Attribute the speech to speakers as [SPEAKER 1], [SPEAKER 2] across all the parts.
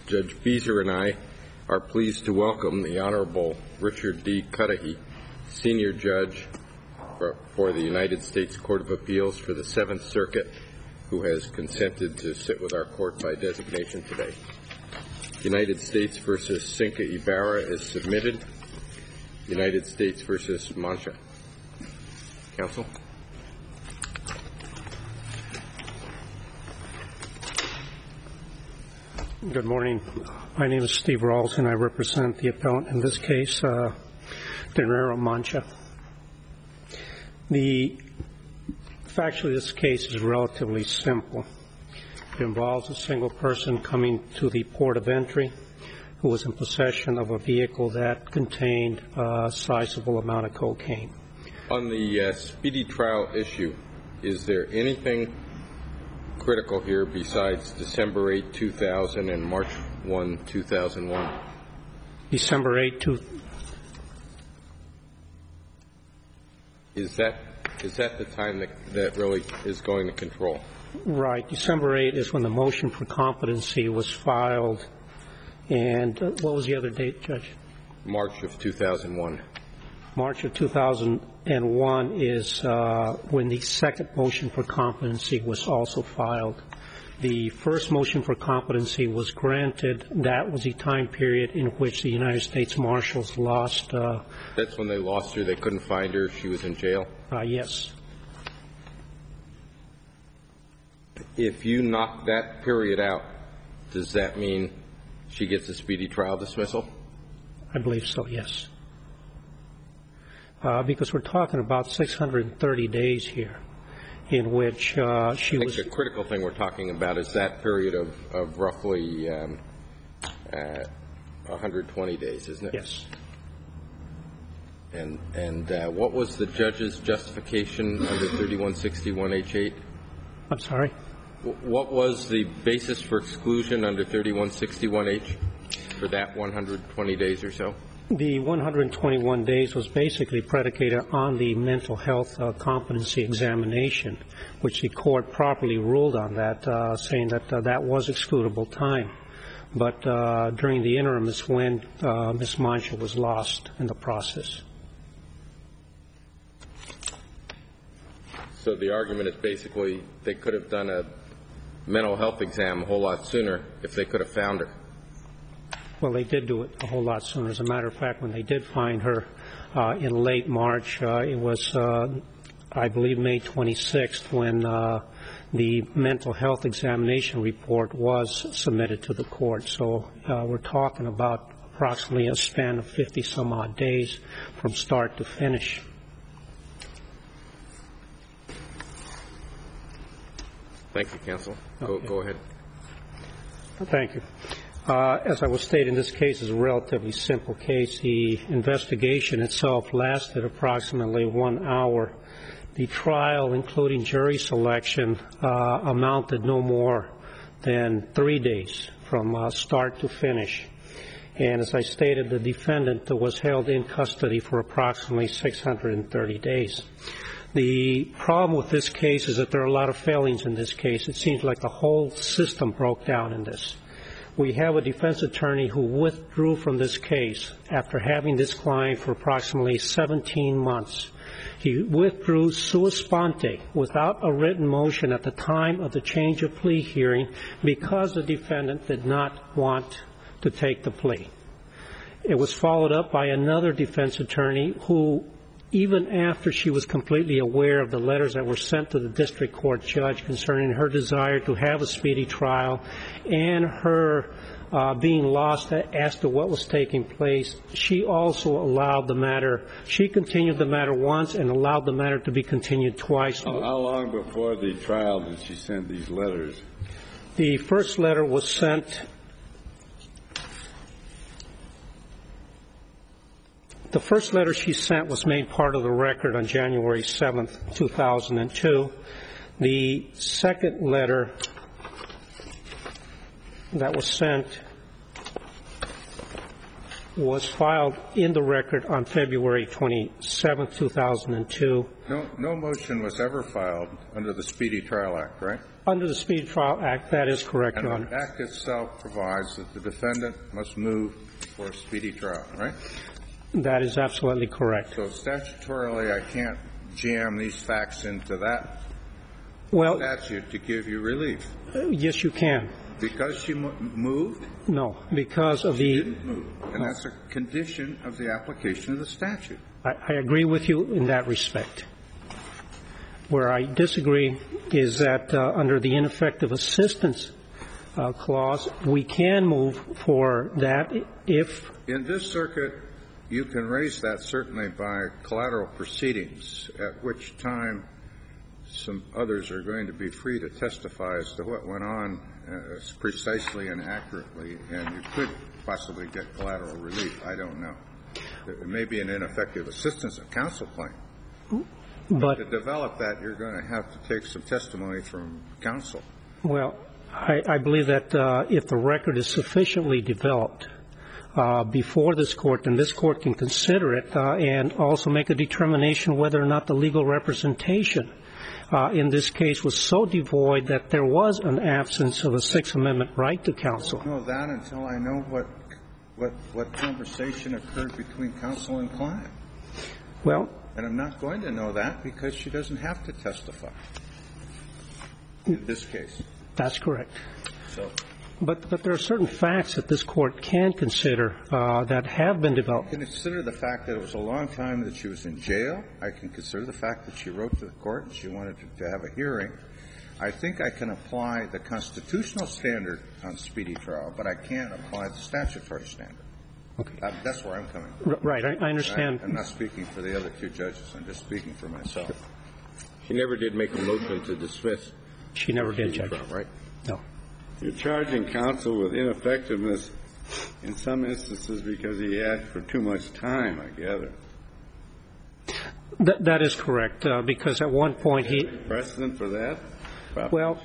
[SPEAKER 1] Judge Beezer and I are pleased to welcome the Honorable Richard D. Cudahy, Senior Judge for the United States Court of Appeals for the Seventh Circuit, who has consented to sit with our court by designation today. United States v. Cinca Ibarra is submitted. United States v. Mancha. Counsel?
[SPEAKER 2] Good morning. My name is Steve Rawls, and I represent the appellant in this case, Dinero Mancha. Factually, this case is relatively simple. It involves a single person coming to the port of entry who was in possession of a vehicle that contained a sizable amount of cocaine.
[SPEAKER 1] On the speedy trial issue, is there anything critical here besides December 8, 2000 and March 1, 2001?
[SPEAKER 2] December 8,
[SPEAKER 1] Is that the time that really is going to control?
[SPEAKER 2] Right. December 8 is when the motion for competency was filed. And what was the other date, Judge?
[SPEAKER 1] March of 2001.
[SPEAKER 2] March of 2001 is when the second motion for competency was also filed. The first motion for competency was granted. That was the time period in which the United States Marshals lost.
[SPEAKER 1] That's when they lost her. They couldn't find her. She was in jail?
[SPEAKER 2] Yes.
[SPEAKER 1] If you knock that period out, does that mean she gets a speedy trial dismissal?
[SPEAKER 2] I believe so, yes. Because we're talking about 630 days here in which she was...
[SPEAKER 1] I think the critical thing we're talking about is that period of roughly 120 days, isn't it?
[SPEAKER 2] Yes.
[SPEAKER 1] And what was the judge's justification under 3161H8?
[SPEAKER 2] I'm sorry?
[SPEAKER 1] What was the basis for exclusion under 3161H for that 120 days or so?
[SPEAKER 2] The 121 days was basically predicated on the mental health competency examination, which the court properly ruled on that, saying that that was excludable time. But during the interim is when Ms. Mancha was lost in the process.
[SPEAKER 1] So the argument is basically they could have done a mental health exam a whole lot sooner if they could have found her.
[SPEAKER 2] Well, they did do it a whole lot sooner. As a matter of fact, when they did find her in late March, it was, I believe, May 26th when the mental health examination report was submitted to the court. So we're talking about approximately a span of 50-some-odd days from start to finish.
[SPEAKER 1] Thank you, counsel.
[SPEAKER 2] Okay.
[SPEAKER 1] Go ahead.
[SPEAKER 2] Thank you. As I was stating, this case is a relatively simple case. The investigation itself lasted approximately 1 hour. The trial, including jury selection, amounted no more than 3 days from start to finish. And as I stated, the defendant was held in custody for approximately 630 days. The problem with this case is that there are a lot of failings in this case. It seems like the whole system broke down in this. We have a defense attorney who withdrew from this case after having this client for approximately 17 months. He withdrew sua sponte, without a written motion at the time of the change of plea hearing, because the defendant did not want to take the plea. It was followed up by another defense attorney who, even after she was completely aware of the letters that were sent to the district court judge concerning her desire to have a speedy trial and her being lost as to what was taking place, she also allowed the matter. She continued the matter once and allowed the matter to be continued twice.
[SPEAKER 3] How long before the trial did she send these letters?
[SPEAKER 2] The first letter was sent... The first letter she sent was made part of the record on January 7th, 2002. The second letter that was sent was filed in the record on February 27, 2002.
[SPEAKER 4] No motion was ever filed under the Speedy Trial Act, right?
[SPEAKER 2] Under the Speedy Trial Act, that is correct, Your Honor.
[SPEAKER 4] And the Act itself provides that the defendant must move for a speedy trial, right?
[SPEAKER 2] That is absolutely correct.
[SPEAKER 4] So statutorily, I can't jam these facts into that statute to give you relief.
[SPEAKER 2] Yes, you can.
[SPEAKER 4] Because she moved?
[SPEAKER 2] No, because of the...
[SPEAKER 4] She didn't move. And that's a condition of the application of the statute.
[SPEAKER 2] I agree with you in that respect. Where I disagree is that under the ineffective assistance clause, we can move for that if...
[SPEAKER 4] In this circuit, you can raise that certainly by collateral proceedings, at which time some others are going to be free to testify as to what went on precisely and accurately, and you could possibly get collateral relief. I don't know. It may be an ineffective assistance of counsel claim. But to develop that, you're going to have to take some testimony from counsel.
[SPEAKER 2] Well, I believe that if the record is sufficiently developed before this Court, then this Court can consider it and also make a determination whether or not the legal representation in this case was so devoid that there was an absence of a Sixth Amendment right to counsel.
[SPEAKER 4] I don't know that until I know what conversation occurred between counsel and client.
[SPEAKER 2] Well...
[SPEAKER 4] And I'm not going to know that because she doesn't have to testify in this case.
[SPEAKER 2] That's correct.
[SPEAKER 4] So,
[SPEAKER 2] but there are certain facts that this Court can consider that have been developed.
[SPEAKER 4] I can consider the fact that it was a long time that she was in jail. I can consider the fact that she wrote to the Court and she wanted to have a hearing. I think I can apply the constitutional standard on speedy trial, but I can't apply the statutory standard.
[SPEAKER 2] Okay.
[SPEAKER 4] That's where I'm coming from.
[SPEAKER 2] Right. I understand.
[SPEAKER 4] I'm not speaking for the other two judges. I'm just speaking for myself.
[SPEAKER 1] She never did make a motion to dismiss.
[SPEAKER 2] She never did, Judge.
[SPEAKER 1] Right?
[SPEAKER 2] No.
[SPEAKER 3] You're charging counsel with ineffectiveness in some instances because he asked for too much time, I gather.
[SPEAKER 2] That is correct, because at one point he...
[SPEAKER 3] Precedent for that?
[SPEAKER 2] Well,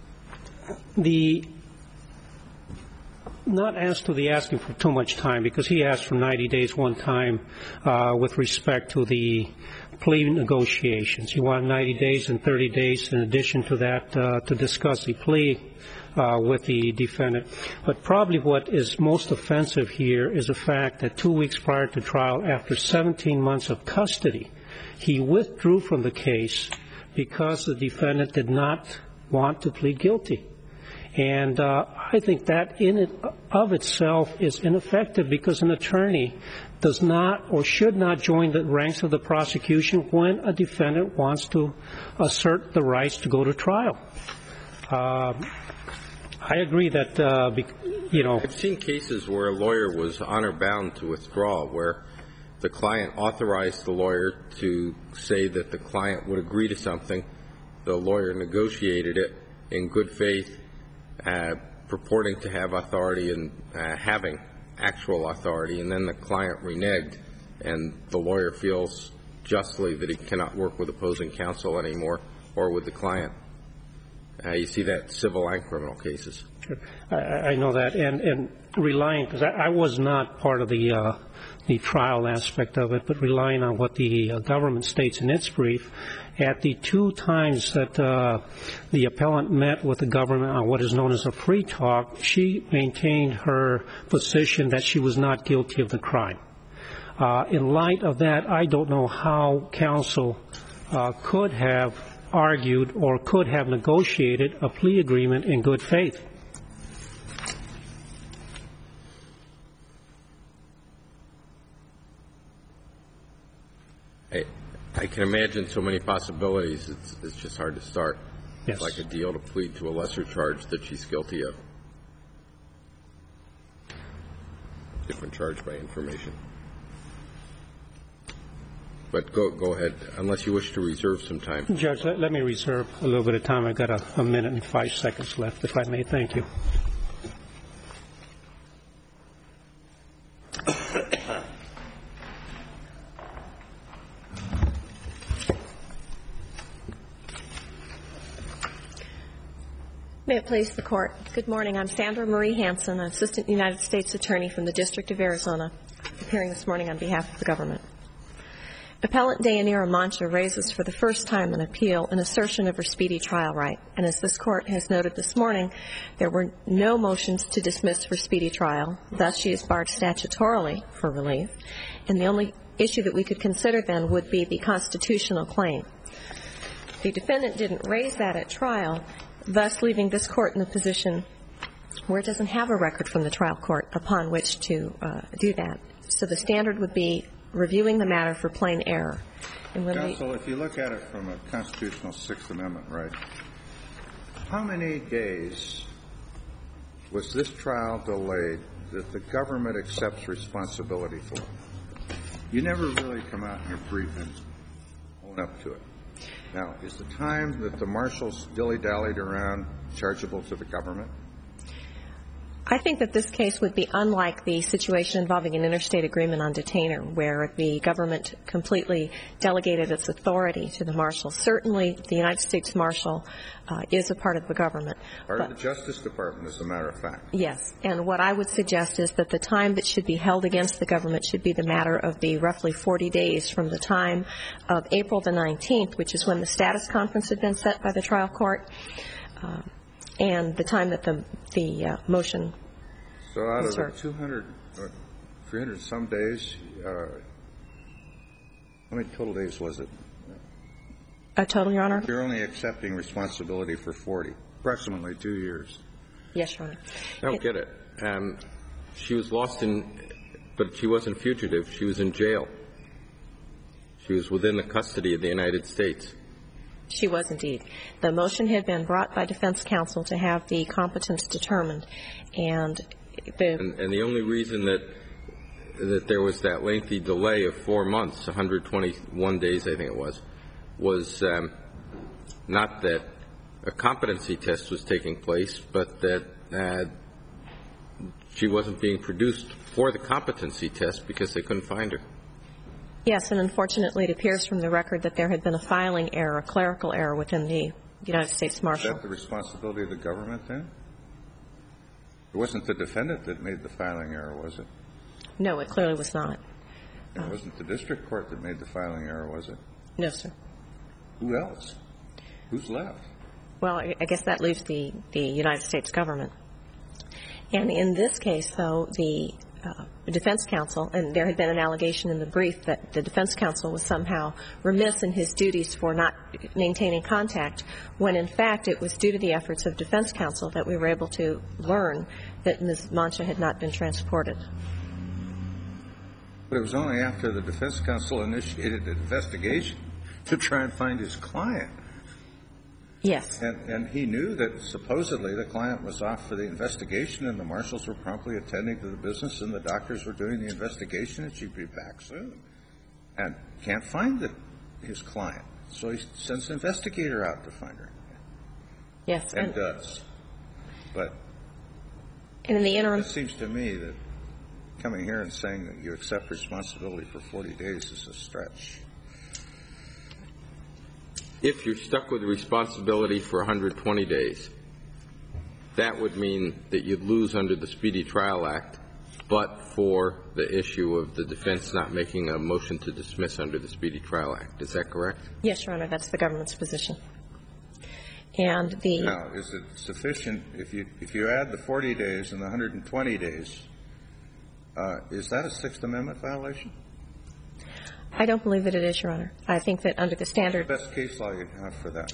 [SPEAKER 2] not as to the asking for too much time, because he asked for 90 days one time with respect to the plea negotiations. He wanted 90 days and 30 days in addition to that to discuss the plea with the defendant. But probably what is most offensive here is the fact that 2 weeks prior to trial, after 17 months of custody, he withdrew from the case because the defendant did not want to plead guilty. And I think that in and of itself is ineffective because an attorney does not or should not join the ranks of the prosecution when a defendant wants to assert the rights to go to trial. I agree that,
[SPEAKER 1] I've seen cases where a lawyer was honor-bound to withdraw, where the client authorized the lawyer to say that the client would agree to something. The lawyer negotiated it in good faith, purporting to have authority and having actual authority, and then the client reneged, and the lawyer feels justly that he cannot work with opposing counsel anymore or with the client. You see that in civil and criminal cases.
[SPEAKER 2] Sure. I know that. And relying, because I was not part of the trial aspect of it, but relying on what the government states in its brief, at the 2 times that the appellant met with the government on what is known as a free talk, she maintained her position that she was not guilty of the crime. In light of that, I don't know how counsel could have argued or could have negotiated a plea agreement in good faith.
[SPEAKER 1] I can imagine so many possibilities. It's just hard to start.
[SPEAKER 2] Yes.
[SPEAKER 1] It's like a deal to plead to a lesser charge that she's guilty of. Different charge by information. But go ahead, unless you wish to reserve some time.
[SPEAKER 2] Judge, let me reserve a little bit of time. I've got a minute and 5 seconds left, if I may. Thank you.
[SPEAKER 5] May it please the Court. Good morning. I'm Sandra Marie Hansen, Assistant United States Attorney from the District of Arizona. appearing this morning on behalf of the government. Appellant Dayanira Mancha raises for the first time an appeal an assertion of her speedy trial right. And as this Court has noted this morning, there were no motions to dismiss for speedy trial. Thus, she is barred statutorily for relief. And the only issue that we could consider then would be the constitutional claim. The defendant didn't raise that at trial, thus leaving this Court in a position where it doesn't have a record from the trial court upon which to do that. So the standard would be reviewing the matter for plain error. And when
[SPEAKER 4] Counsel, if you look at it from a constitutional Sixth Amendment right, how many days was this trial delayed that the government accepts responsibility for? You never really come out in your brief and own up to it. Now, is the time that the marshals dilly-dallied around chargeable to the government?
[SPEAKER 5] I think that this case would be unlike the situation involving an interstate agreement on detainer, where the government completely delegated its authority to the marshal. Certainly, the United States Marshal is a part of the government.
[SPEAKER 4] Part of the Justice Department, as a matter of fact.
[SPEAKER 5] Yes. And what I would suggest is that the time that should be held against the government should be the matter of the roughly 40 days from the time of April the 19th, which is when the status conference had been set by the trial court, and the time that the motion.
[SPEAKER 4] So out of the 200 or 300 some days, how many total days was it?
[SPEAKER 5] A total, Your Honor?
[SPEAKER 4] You're only accepting responsibility for 40, approximately 2 years.
[SPEAKER 5] Yes, Your Honor.
[SPEAKER 1] I don't get it. She was lost but she wasn't fugitive. She was in jail. She was within the custody of the United States.
[SPEAKER 5] She was indeed. The motion had been brought by defense counsel to have the competence determined, and
[SPEAKER 1] the only reason that there was that lengthy delay of 4 months, 121 days I think it was not that a competency test was taking place, but that she wasn't being produced for the competency test because they couldn't find her.
[SPEAKER 5] Yes, and unfortunately it appears from the record that there had been a filing error, a clerical error within the United States Marshal.
[SPEAKER 4] Is that the responsibility of the government then? It wasn't the defendant that made the filing error, was it?
[SPEAKER 5] No, it clearly was not.
[SPEAKER 4] It wasn't the district court that made the filing error, was it?
[SPEAKER 5] No, sir.
[SPEAKER 4] Who else? Who's left?
[SPEAKER 5] Well, I guess that leaves the United States government. And in this case, though, the defense counsel, and there had been an allegation in the brief that the defense counsel was somehow remiss in his duties for not maintaining contact, when in fact it was due to the efforts of defense counsel that we were able to learn that Ms. Mancha had not been transported.
[SPEAKER 4] But it was only after the defense counsel initiated an investigation to try and find his client.
[SPEAKER 5] Yes.
[SPEAKER 4] And he knew that supposedly the client was off for the investigation and the marshals were promptly attending to the business and the doctors were doing the investigation and she'd be back soon. And can't find his client. So he sends an investigator out to find her.
[SPEAKER 5] Yes.
[SPEAKER 4] And does. But
[SPEAKER 5] in the interim,
[SPEAKER 4] it seems to me that coming here and saying that you accept responsibility for 40 days is a stretch.
[SPEAKER 1] If you're stuck with responsibility for 120 days, that would mean that you'd lose under the Speedy Trial Act, but for the issue of the defense not making a motion to dismiss under the Speedy Trial Act. Is that correct?
[SPEAKER 5] Yes, Your Honor, that's the government's position. And
[SPEAKER 4] Now, is it sufficient if you add the 40 days and the 120 days, is that a Sixth Amendment violation?
[SPEAKER 5] I don't believe that it is, Your Honor. I think that under the standard.
[SPEAKER 4] What's the best case law you have for that?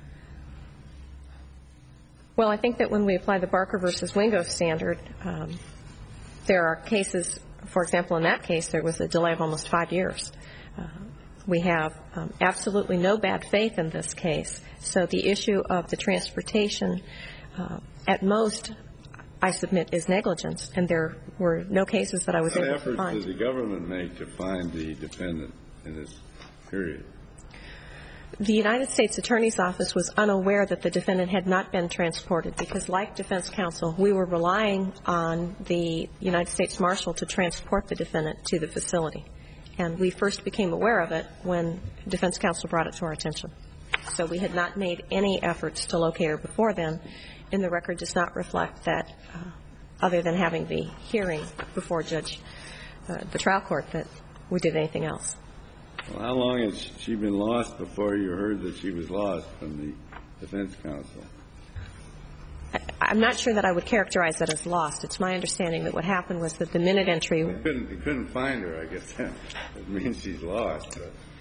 [SPEAKER 5] Well, I think that when we apply the Barker v. Wingo standard, there are cases, for example, in that case, there was a delay of almost 5 years. We have absolutely no bad faith in this case. So the issue of the transportation, at most, I submit, is negligence. And there were no cases that I was able to find.
[SPEAKER 3] What efforts did the government make to find the defendant in this period?
[SPEAKER 5] The United States Attorney's Office was unaware that the defendant had not been transported because, like defense counsel, we were relying on the United States Marshal to transport the defendant to the facility. And we first became aware of it when defense counsel brought it to our attention. So we had not made any efforts to locate her before then, and the record does not reflect that, other than having the hearing before Judge the trial court that we did anything else.
[SPEAKER 3] Well, how long has she been lost before you heard that she was lost from the defense counsel?
[SPEAKER 5] I'm not sure that I would characterize that as lost. It's my understanding that what happened was that the minute entry.
[SPEAKER 3] You couldn't find her, I guess. That means she's lost.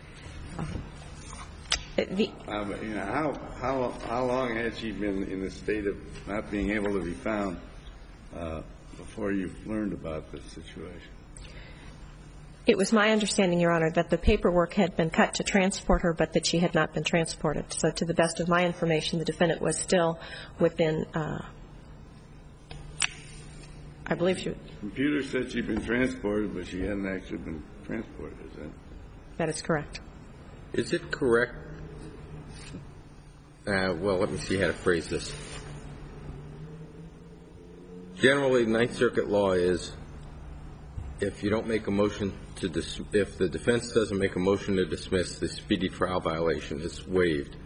[SPEAKER 3] How long had she been in the state of not being able to be found before you learned about this situation?
[SPEAKER 5] It was my understanding, Your Honor, that the paperwork had been cut to transport her, but that she had not been transported. So to the best of my information, the defendant was still within, I believe she was.
[SPEAKER 3] The computer said she'd been transported, but she hadn't actually been transported, is that?
[SPEAKER 5] That is correct.
[SPEAKER 1] Is it correct? Well, let me see how to phrase this. Generally, Ninth Circuit law is if you don't make a motion to if the defense doesn't make a motion to dismiss, the speedy trial violation is waived.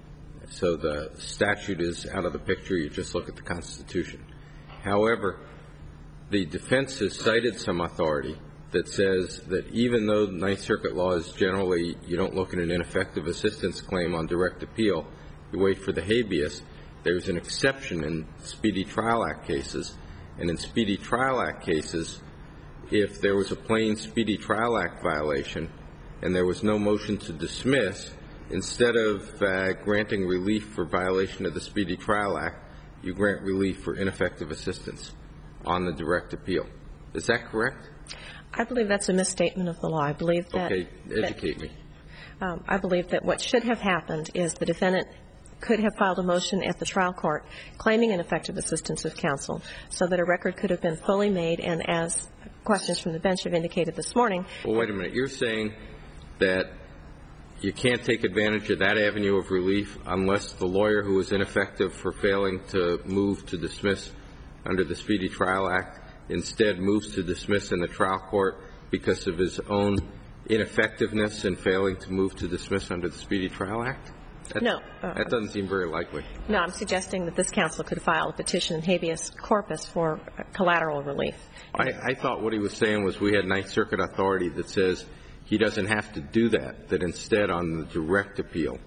[SPEAKER 1] So the statute is out of the picture. You just look at the Constitution. However, the defense has cited some authority that says that even though Ninth Circuit law is generally you don't look at an ineffective assistance claim on direct appeal, you wait for the habeas, there's an exception in Speedy Trial Act cases. And in Speedy Trial Act cases, if there was a plain Speedy Trial Act violation and there was no motion to dismiss, instead of granting relief for violation of the Speedy Trial Act, you grant relief for ineffective assistance on the direct appeal. Is that correct?
[SPEAKER 5] I believe that's a misstatement of the law. I believe that.
[SPEAKER 1] Okay, educate me.
[SPEAKER 5] I believe that what should have happened is the defendant could have filed a motion at the trial court claiming ineffective assistance of counsel so that a record could have been fully made, and as questions from the bench have indicated this morning.
[SPEAKER 1] Well, wait a minute. You're saying that you can't take advantage of that avenue of relief unless the lawyer who was ineffective for failing to move to dismiss under the Speedy Trial Act instead moves to dismiss in the trial court because of his own ineffectiveness in failing to move to dismiss under the Speedy Trial Act?
[SPEAKER 5] No.
[SPEAKER 1] That doesn't seem very likely.
[SPEAKER 5] No, I'm suggesting that this counsel could file a petition in habeas corpus for collateral relief.
[SPEAKER 1] I thought what he was saying was we had Ninth Circuit authority that says he doesn't have to do that, that instead on the direct appeal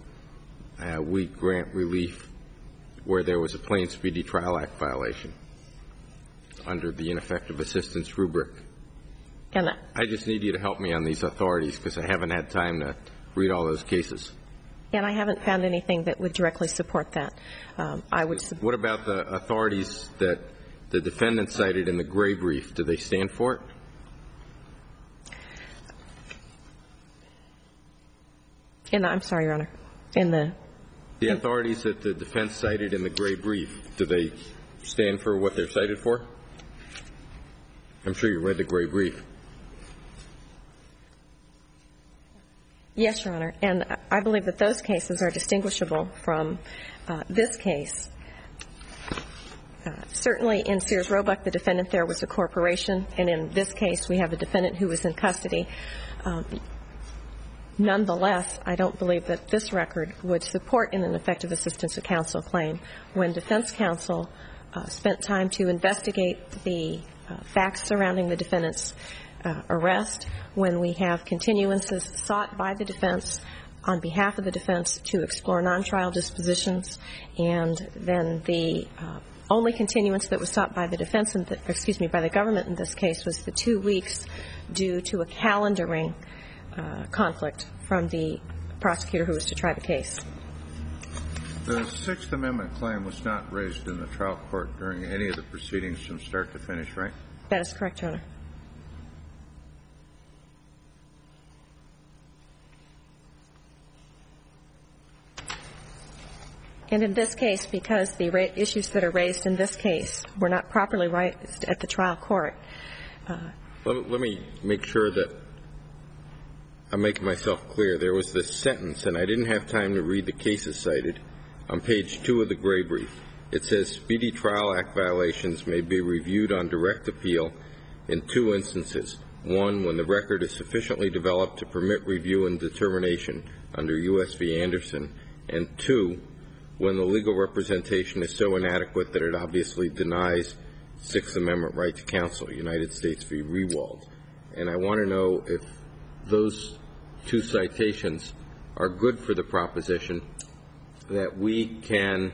[SPEAKER 1] we grant relief where there was a plain Speedy Trial Act violation under the ineffective assistance rubric.
[SPEAKER 5] And
[SPEAKER 1] I just need you to help me on these authorities because I haven't had time to read all those cases.
[SPEAKER 5] And I haven't found anything that would directly support that.
[SPEAKER 1] What about the authorities that the defendant cited in the gray brief? Do they stand for it?
[SPEAKER 5] I'm sorry, Your Honor. The
[SPEAKER 1] authorities that the defense cited in the gray brief, do they stand for what they're cited for? I'm sure you read the gray brief.
[SPEAKER 5] Yes, Your Honor. And I believe that those cases are distinguishable from this case. Certainly in Sears Roebuck, the defendant there was a corporation, and in this case we have a defendant who was in custody. Nonetheless, I don't believe that this record would support an ineffective assistance of counsel claim when defense counsel spent time to investigate the facts surrounding the defendant's arrest, when we have continuances sought by the defense on behalf of the defense to explore non-trial dispositions, and then the only continuance that was sought by the defense, by the government in this case, was the 2 weeks due to a calendaring conflict from the prosecutor who was to try the case.
[SPEAKER 4] The Sixth Amendment claim was not raised in the trial court during any of the proceedings from start to finish, right?
[SPEAKER 5] That is correct, Your Honor. And in this case, because the issues that are raised in this case were not properly raised at the trial court.
[SPEAKER 1] Let me make sure that I'm making myself clear. There was this sentence, and I didn't have time to read the cases cited, on page 2 of the gray brief. It says, Speedy Trial Act violations may be reviewed on direct appeal in 2 instances. 1, when the record is sufficiently developed to permit review and determination under U.S. v. Anderson, and 2, when the legal representation is so inadequate that it obviously denies Sixth Amendment right to counsel, United States v. Rewald. and I want to know if those two citations are good for the proposition that we can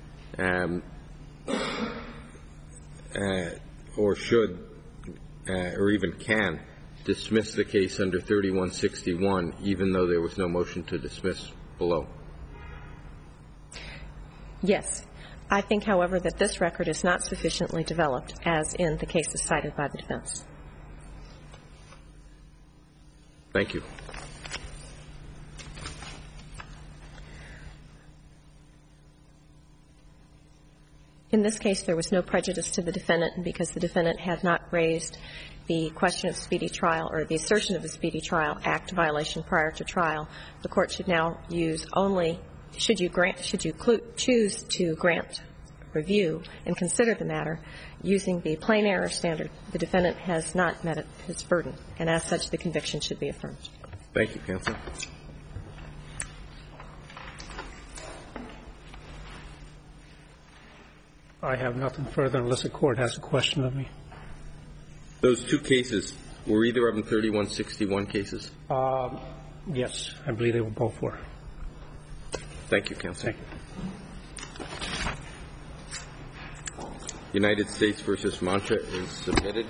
[SPEAKER 1] or should or even can dismiss the case under 3161, even though there was no motion to dismiss below.
[SPEAKER 5] Yes. I think, however, that this record is not sufficiently developed, as in the cases cited by the defense.
[SPEAKER 1] Thank you.
[SPEAKER 5] In this case, there was no prejudice to the defendant because the defendant had not raised the question of speedy trial or the assertion of a speedy trial act violation prior to trial. The Court should now use only, should you choose to grant review and consider the matter using the plain error standard. The defendant has not met his burden, and as such, the conviction should be affirmed.
[SPEAKER 1] Thank you, counsel.
[SPEAKER 2] I have nothing further unless the Court has a question of me.
[SPEAKER 1] Those two cases, were either of them 3161 cases?
[SPEAKER 2] Yes, I believe they were both were.
[SPEAKER 1] Thank you, counsel.
[SPEAKER 2] Thank you.
[SPEAKER 1] United States versus Mancha is submitted.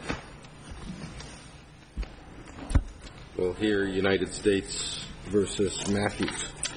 [SPEAKER 1] We'll hear United States versus Matthews.